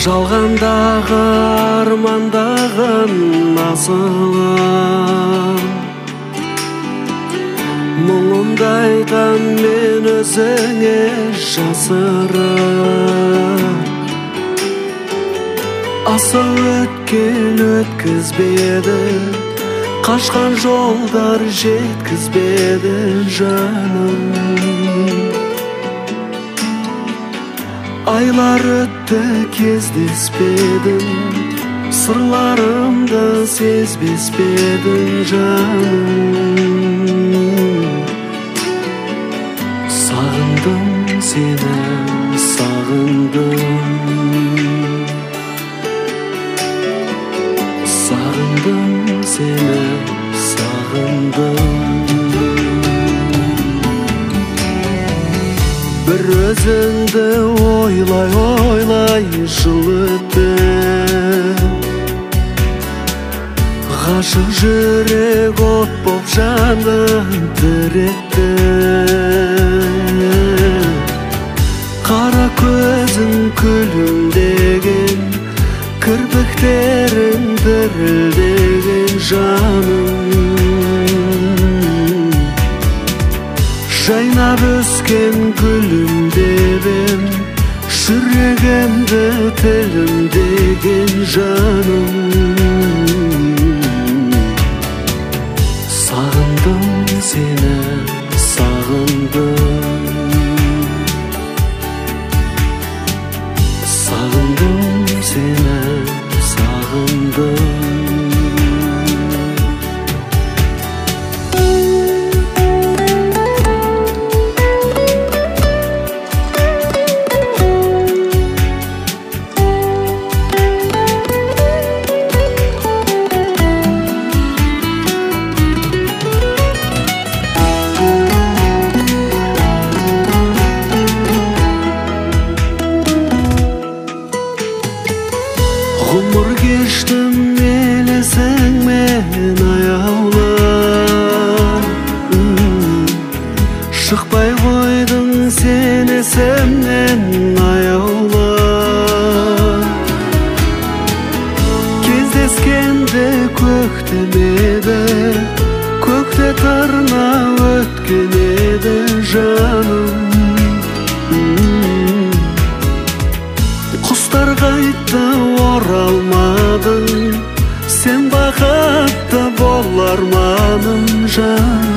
жалғандағы армандаған асылым, мұңымды айтам мен өзіңе жасырып. Асау өткел өткізбеді, қашқан жолдар жеткізбеді жаным. Айлар өтті кездеспедің, сырларымды сезбес пе едің жаным. Сағындым сені, сағындым. Сағындым сені, сағындым. Bir özіңді ойлай жыл өтті, ғашық жүрек от боп жанын тіретті. Қара көзің күлімдеген, кірпіктерің дірілдеген жаным. Жайнап өскен гүлімдебем, жүрегімді тілімдеген жаным. Сағындым сені, сағындым. Сағындым сені, сағындым. Ғұмыр кештім елесіңмен аяулап, шықпай қойдың сен есімнен аяулап. Кездескенде көктем еді, көкте тырна өткен еді жаным. Құстар қайтты оралмадың, сен бақытты болар маным жаным.